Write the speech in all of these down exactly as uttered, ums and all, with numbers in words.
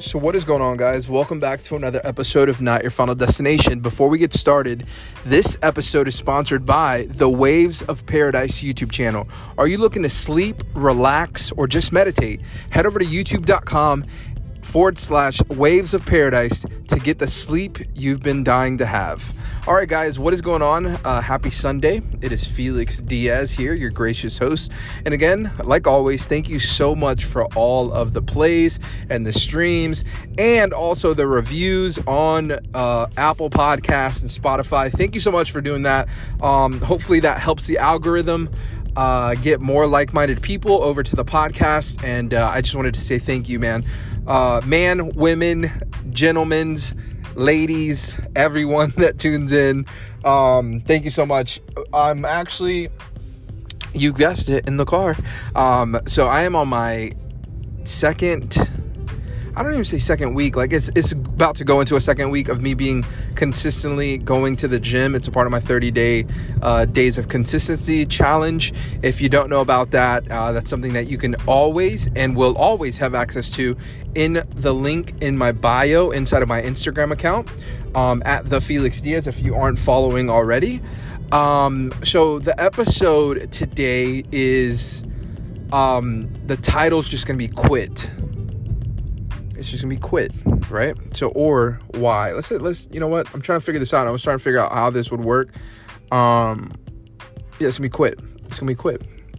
So what is going on, guys? Welcome back to another episode of Not Your Final Destination. Before we get started, this episode is sponsored by the Waves of Paradise YouTube channel. Are you looking to sleep, relax, or just meditate? Head over to youtube.com forward slash Waves of Paradise to get the sleep you've been dying to have. All right, guys, what is going on? Uh, happy Sunday. It is Felix Diaz here, your gracious host. And again, like always, thank you so much for all of the plays and the streams and also the reviews on uh, Apple Podcasts and Spotify. Thank you so much for doing that. Um, hopefully that helps the algorithm uh, get more like-minded people over to the podcast. And uh, I just wanted to say thank you, man. Uh, man, women, gentlemen, ladies, everyone that tunes in, um, thank you so much. I'm actually, you guessed it, in the car. Um, so I am on my second, I don't even say second week, like it's it's about to go into a second week of me being consistently going to the gym. It's a part of my thirty day uh, days of consistency challenge. If you don't know about that, uh, that's something that you can always and will always have access to in the link in my bio inside of my Instagram account, um, at the Felix Diaz, if you aren't following already. Um, so the episode today is, um, the title's just going to be Quit. It's just gonna be quit, right? So, or why? Let's let's you know what? I'm trying to figure this out. I was trying to figure out how this would work. Um, yeah, it's gonna be quit. It's gonna be quit.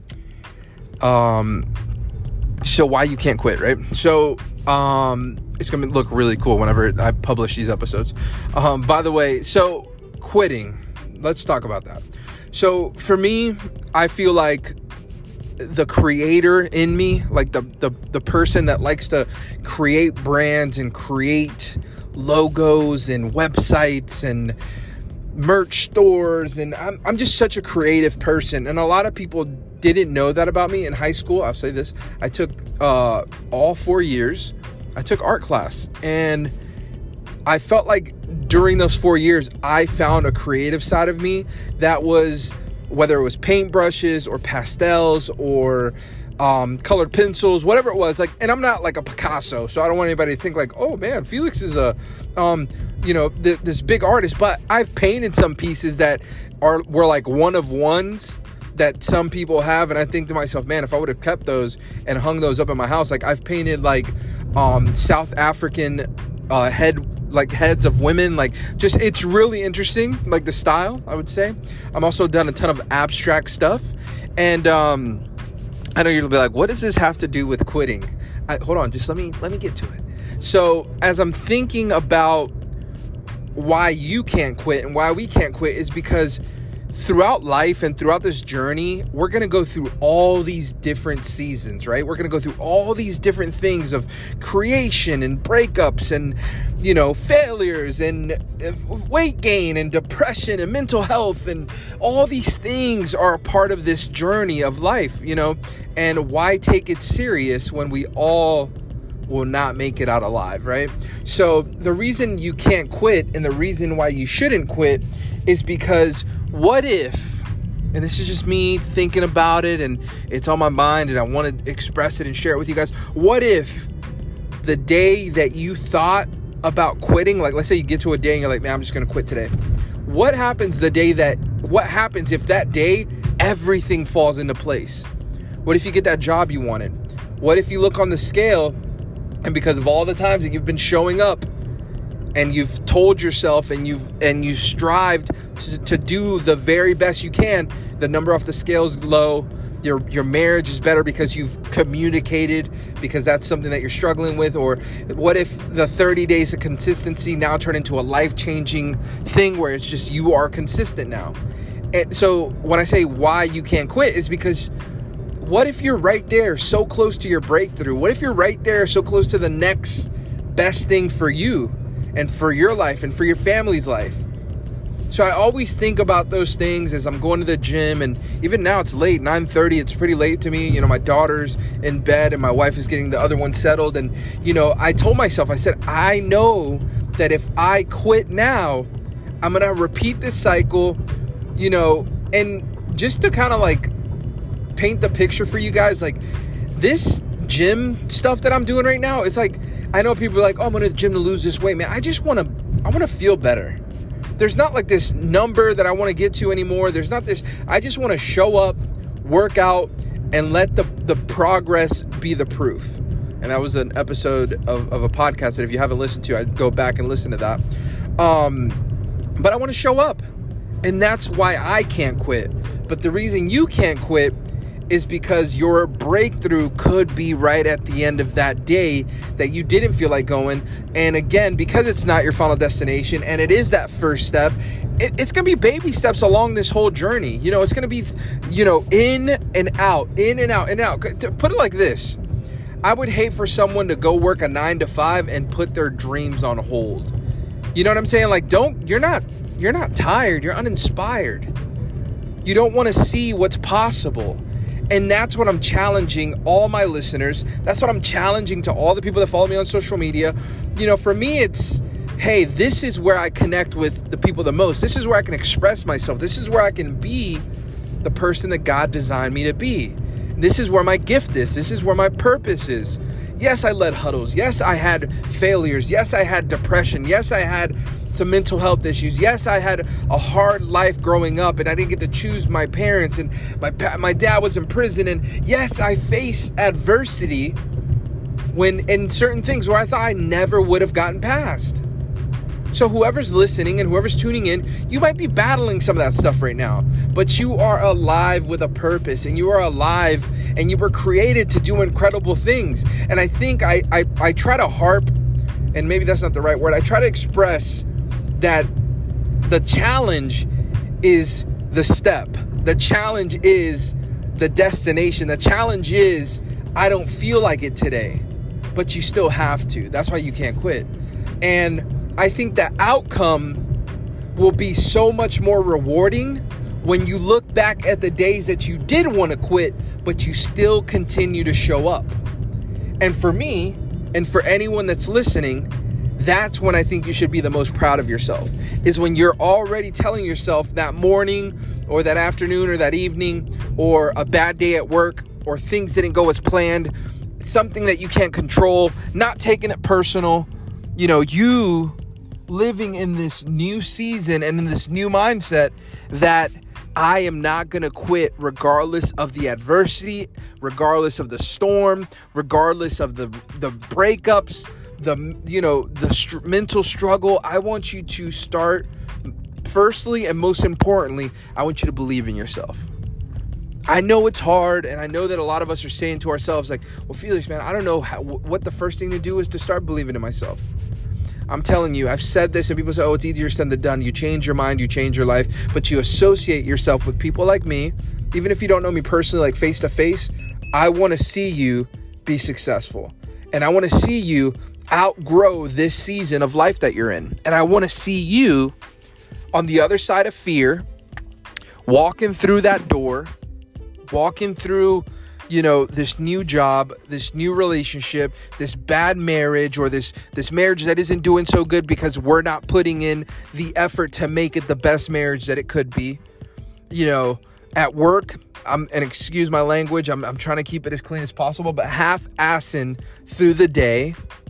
Um, so why you can't quit, right? So, um, it's gonna look really cool whenever I publish these episodes. Um, by the way, so quitting. Let's talk about that. So for me, I feel like the creator in me, like the, the the person that likes to create brands and create logos and websites and merch stores, and I'm I'm just such a creative person, and a lot of people didn't know that about me in high school. I'll say this: I took uh, all four years, I took art class, and I felt like during those four years, I found a creative side of me that was, whether it was paintbrushes or pastels or um, colored pencils, whatever it was, like, and I'm not like a Picasso, so I don't want anybody to think like, oh man, Felix is a, um, you know, th- this big artist, but I've painted some pieces that are, were like one of ones that some people have. And I think to myself, man, if I would have kept those and hung those up in my house, like I've painted like, um, South African, uh, head like heads of women, like just, it's really interesting, like the style, I would say. I'm also done a ton of abstract stuff, and um I know you'll be like, what does this have to do with quitting? I, hold on, just let me let me get to it. So as I'm thinking about why you can't quit and why we can't quit, is because throughout life and throughout this journey, we're going to go through all these different seasons, right? We're going to go through all these different things of creation and breakups and, you know, failures and weight gain and depression and mental health, and all these things are a part of this journey of life, you know, and why take it serious when we all will not make it out alive, right? So the reason you can't quit and the reason why you shouldn't quit is because what if, and this is just me thinking about it and it's on my mind and I want to express it and share it with you guys. What if the day that you thought about quitting, like let's say you get to a day and you're like, man, I'm just going to quit today. What happens the day that, what happens if that day everything falls into place? What if you get that job you wanted? What if you look on the scale and because of all the times that you've been showing up and you've told yourself and you've and you strived to, to do the very best you can, the number off the scale is low, your your marriage is better because you've communicated, because that's something that you're struggling with? Or what if the thirty days of consistency now turn into a life-changing thing where it's just you are consistent now? And so when I say why you can't quit is because what if you're right there so close to your breakthrough? What if you're right there so close to the next best thing for you and for your life and for your family's life? So I always think about those things as I'm going to the gym, and even now it's late, nine thirty, it's pretty late to me. You know, my daughter's in bed and my wife is getting the other one settled. And, you know, I told myself, I said, I know that if I quit now, I'm going to repeat this cycle, you know, and just to kind of like paint the picture for you guys, like this gym stuff that I'm doing right now, it's like, I know people are like, oh, I'm going to the gym to lose this weight, man. I just want to, I want to feel better. There's not like this number that I want to get to anymore. There's not this, I just want to show up, work out, and let the, the progress be the proof. And that was an episode of, of a podcast that if you haven't listened to, I'd go back and listen to that. Um, but I want to show up. And that's why I can't quit. But the reason you can't quit is because your breakthrough could be right at the end of that day that you didn't feel like going. And again, because it's not your final destination and it is that first step, it, it's going to be baby steps along this whole journey. You know, it's going to be, you know, in and out, in and out, in and out. To put it like this, I would hate for someone to go work a nine to five and put their dreams on hold. You know what I'm saying? Like, don't, you're not, you're not tired. You're uninspired. You don't want to see what's possible. And that's what I'm challenging all my listeners. That's what I'm challenging to all the people that follow me on social media. You know, for me, it's, hey, this is where I connect with the people the most. This is where I can express myself. This is where I can be the person that God designed me to be. This is where my gift is. This is where my purpose is. Yes, I led huddles. Yes, I had failures. Yes, I had depression. Yes, I had some mental health issues. Yes, I had a hard life growing up and I didn't get to choose my parents, and my my dad was in prison. And yes, I faced adversity when in certain things where I thought I never would have gotten past. So whoever's listening and whoever's tuning in, you might be battling some of that stuff right now, but you are alive with a purpose, and you are alive and you were created to do incredible things. And I think I, I, I try to harp, and maybe that's not the right word, I try to express that the challenge is the step. The challenge is the destination. The challenge is, I don't feel like it today, but you still have to. That's why you can't quit. And I think the outcome will be so much more rewarding when you look back at the days that you did want to quit, but you still continue to show up. And for me, and for anyone that's listening, that's when I think you should be the most proud of yourself, is when you're already telling yourself that morning or that afternoon or that evening or a bad day at work or things didn't go as planned, something that you can't control, not taking it personal, you know, you living in this new season and in this new mindset that I am not going to quit regardless of the adversity, regardless of the storm, regardless of the the breakups, the, you know, the str- mental struggle. I want you to start, firstly and most importantly, I want you to believe in yourself. I know it's hard, and I know that a lot of us are saying to ourselves like, well, Felix, man, I don't know how, what the first thing to do is to start believing in myself. I'm telling you, I've said this and people say, oh, it's easier said than done. You change your mind, you change your life, but you associate yourself with people like me. Even if you don't know me personally, like face to face, I want to see you be successful. And I want to see you outgrow this season of life that you're in. And I want to see you on the other side of fear, walking through that door, walking through, you know, this new job, this new relationship, this bad marriage, or this this marriage that isn't doing so good because we're not putting in the effort to make it the best marriage that it could be. You know, at work, I'm, and excuse my language, I'm, I'm trying to keep it as clean as possible, but half-assing through the day.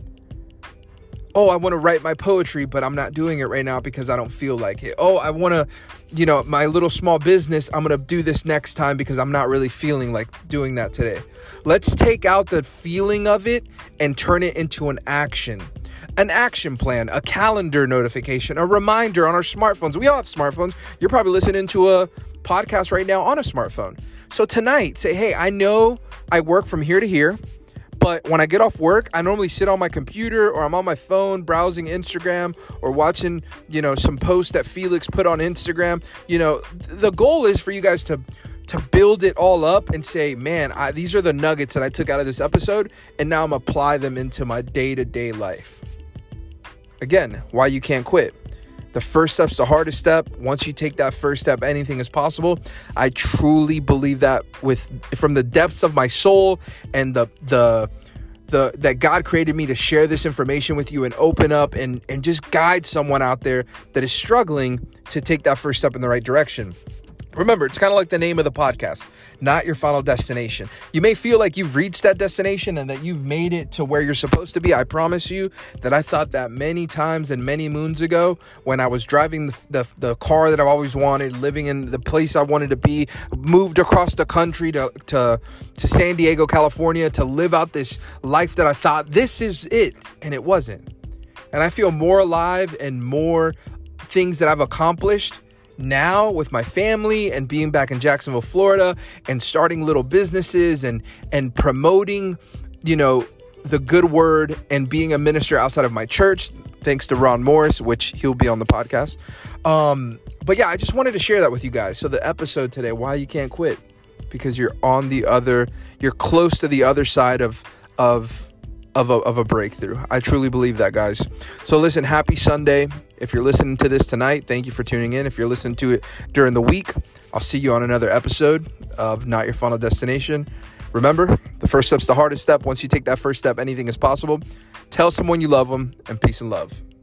Oh, I want to write my poetry, but I'm not doing it right now because I don't feel like it. Oh, I want to, you know, my little small business, I'm going to do this next time because I'm not really feeling like doing that today. Let's take out the feeling of it and turn it into an action. An action plan, a calendar notification, a reminder on our smartphones. We all have smartphones. You're probably listening to a podcast right now on a smartphone. So tonight, say, hey, I know I work from here to here, but when I get off work, I normally sit on my computer or I'm on my phone browsing Instagram or watching, you know, some posts that Felix put on Instagram. You know, the goal is for you guys to to build it all up and say, man, I, these are the nuggets that I took out of this episode, and now I'm apply them into my day-to-day life. Again, why you can't quit. The first step's the hardest step. Once you take that first step, anything is possible. I truly believe that with from the depths of my soul, and the the the that God created me to share this information with you and open up and and just guide someone out there that is struggling to take that first step in the right direction. Remember, it's kind of like the name of the podcast, not your final destination. You may feel like you've reached that destination and that you've made it to where you're supposed to be. I promise you that I thought that many times and many moons ago when I was driving the, the, the car that I've always wanted, living in the place I wanted to be, moved across the country to, to, to San Diego, California, to live out this life that I thought this is it, and it wasn't. And I feel more alive and more things that I've accomplished now with my family and being back in Jacksonville, Florida, and starting little businesses and and promoting, you know, the good word and being a minister outside of my church, thanks to Ron Morris, which he'll be on the podcast. Um, but yeah, I just wanted to share that with you guys. So the episode today, why you can't quit, because you're on the other, you're close to the other side of of of a, of a breakthrough. I truly believe that, guys. So listen, happy Sunday. If you're listening to this tonight, thank you for tuning in. If you're listening to it during the week, I'll see you on another episode of Not Your Final Destination. Remember, the first step's the hardest step. Once you take that first step, anything is possible. Tell someone you love them, and peace and love.